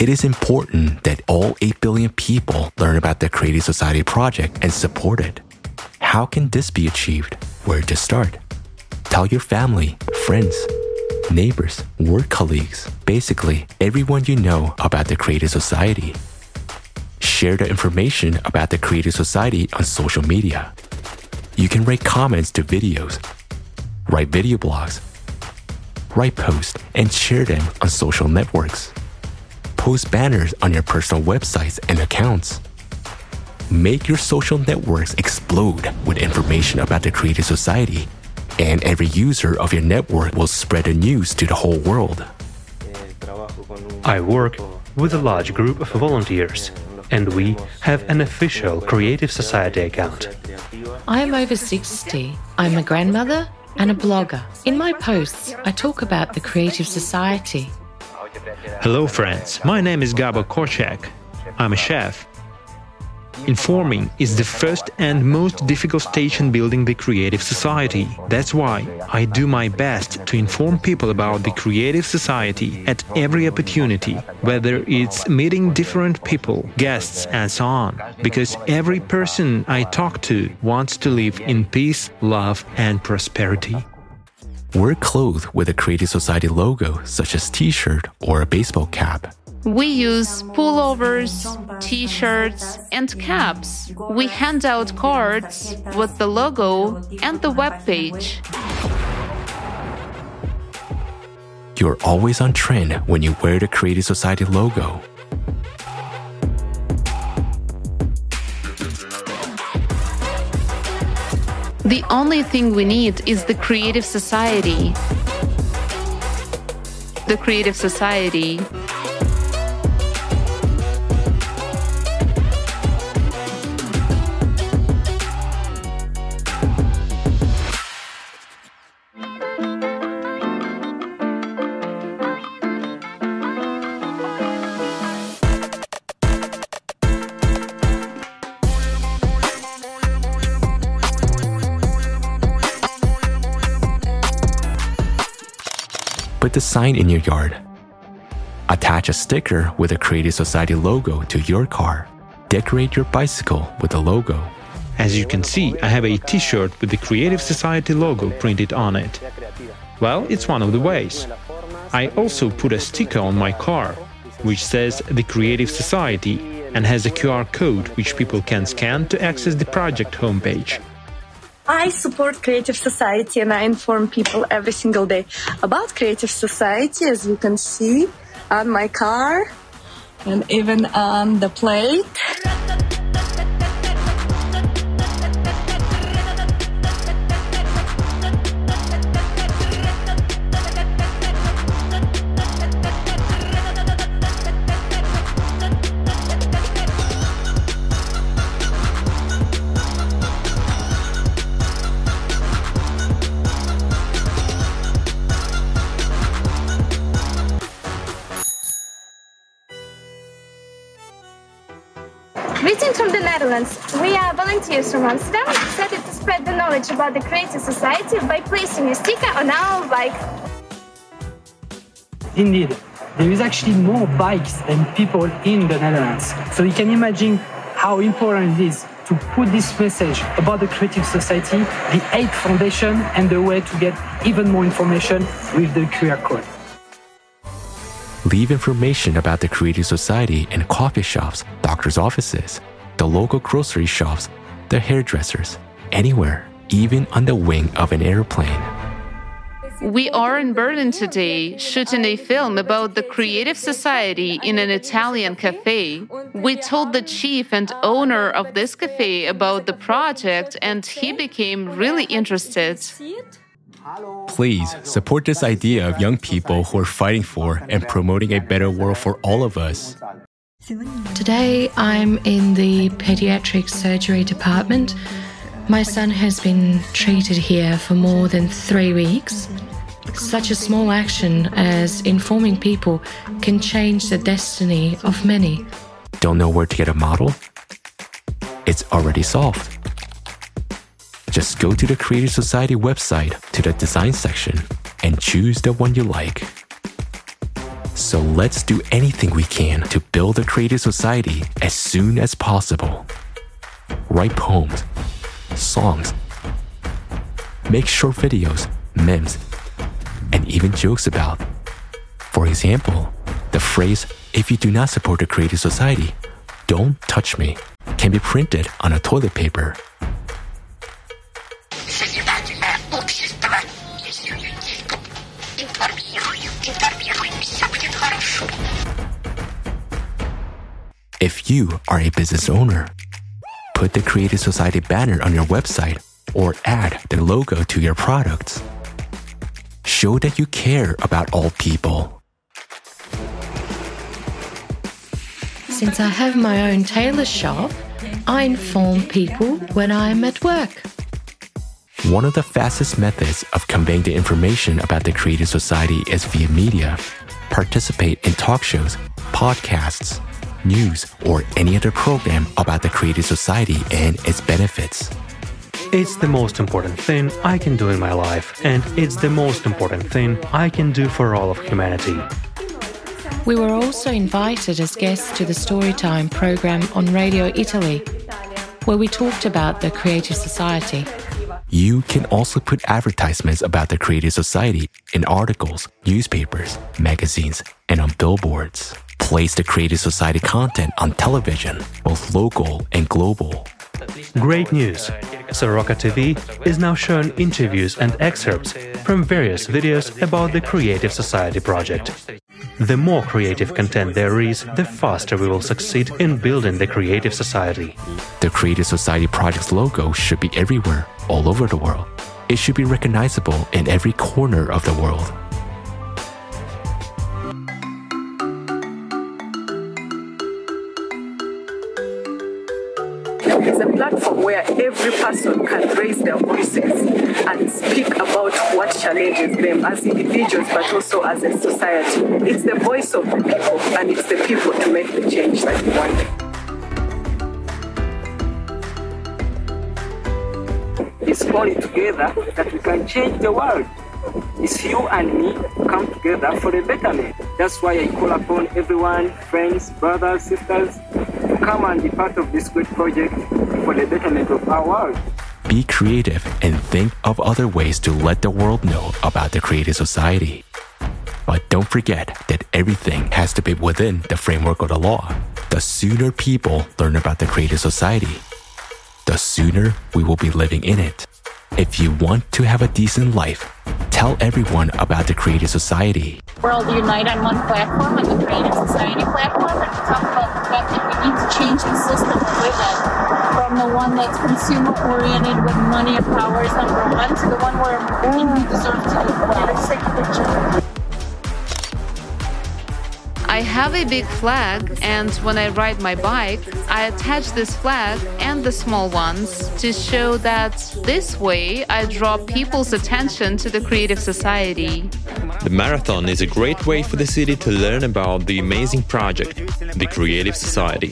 It is important that all 8 billion people learn about the Creative Society project and support it. How can this be achieved? Where to start? Tell your family, friends, neighbors, work colleagues, basically everyone you know about the Creative Society. Share the information about the Creative Society on social media. You can write comments to videos, write video blogs, write posts, and share them on social networks. Post banners on your personal websites and accounts. Make your social networks explode with information about the Creative Society, and every user of your network will spread the news to the whole world. I work with a large group of volunteers, and we have an official Creative Society account. I am over 60. I'm a grandmother and a blogger. In my posts, I talk about the Creative Society. Hello friends, my name is Gabor Korczak. I'm a chef. Informing is the first and most difficult stage in building the Creative Society. That's why I do my best to inform people about the Creative Society at every opportunity, whether it's meeting different people, guests and so on, because every person I talk to wants to live in peace, love and prosperity. Wear clothes with a Creative Society logo, such as t-shirt or a baseball cap. We use pullovers, t-shirts, and caps. We hand out cards with the logo and the webpage. You're always on trend when you wear the Creative Society logo. The only thing we need is the Creative Society. The Creative Society. Put the sign in your yard. Attach a sticker with a Creative Society logo to your car. Decorate your bicycle with the logo. As you can see, I have a t-shirt with the Creative Society logo printed on it. Well, it's one of the ways. I also put a sticker on my car, which says the Creative Society and has a QR code which people can scan to access the project homepage. I support Creative Society and I inform people every single day about Creative Society, as you can see on my car and even on the plate. Greetings from the Netherlands. We are volunteers from Amsterdam, excited to spread the knowledge about the Creative Society by placing a sticker on our bike. Indeed, there is actually more bikes than people in the Netherlands. So you can imagine how important it is to put this message about the Creative Society, the 8 Foundation, and the way to get even more information with the QR code. Leave information about the Creative Society in coffee shops, doctor's offices, the local grocery shops, the hairdressers, anywhere, even on the wing of an airplane. We are in Berlin today, shooting a film about the Creative Society in an Italian cafe. We told the chief and owner of this cafe about the project, and he became really interested. Please support this idea of young people who are fighting for and promoting a better world for all of us. Today, I'm in the pediatric surgery department. My son has been treated here for more than 3 weeks. Such a small action as informing people can change the destiny of many. Don't know where to get a model? It's already solved. Just go to the Creative Society website to the design section and choose the one you like. So let's do anything we can to build a creative society as soon as possible. Write poems, songs, make short videos, memes, and even jokes about. For example, the phrase, "If you do not support a creative society, don't touch me," can be printed on a toilet paper. If you are a business owner, put the Creative Society banner on your website or add their logo to your products. Show that you care about all people. Since I have my own tailor shop, I inform people when I'm at work. One of the fastest methods of conveying the information about the Creative Society is via media. Participate in talk shows, podcasts, news, or any other program about the Creative Society and its benefits. It's the most important thing I can do in my life, and it's the most important thing I can do for all of humanity. We were also invited as guests to the Storytime program on Radio Italy, where we talked about the Creative Society. You can also put advertisements about the Creative Society in articles, newspapers, magazines, and on billboards. Place the Creative Society content on television, both local and global. Great news! Soroka TV is now showing interviews and excerpts from various videos about the Creative Society project. The more creative content there is, the faster we will succeed in building the Creative Society. The Creative Society project's logo should be everywhere, all over the world. It should be recognizable in every corner of the world. It's a platform where every person can raise their voices and speak about what challenges them as individuals, but also as a society. It's the voice of the people, and it's the people to make the change that we want. It's only together that we can change the world. It's you and me come together for a betterment. That's why I call upon everyone, friends, brothers, sisters, to come and be part of this great project for the betterment of our world. Be creative and think of other ways to let the world know about the Creative Society. But don't forget that everything has to be within the framework of the law. The sooner people learn about the Creative Society, the sooner we will be living in it. If you want to have a decent life, tell everyone about the Creative Society. We're all unite on one platform, on the Creative Society platform, and we talk about the fact that we need to change the system we're in, from the one that's consumer-oriented with money and power is number one, to the one where women deserve to do well. I have a big flag, and when I ride my bike, I attach this flag and the small ones to show that this way I draw people's attention to the Creative Society. The marathon is a great way for the city to learn about the amazing project, the Creative Society.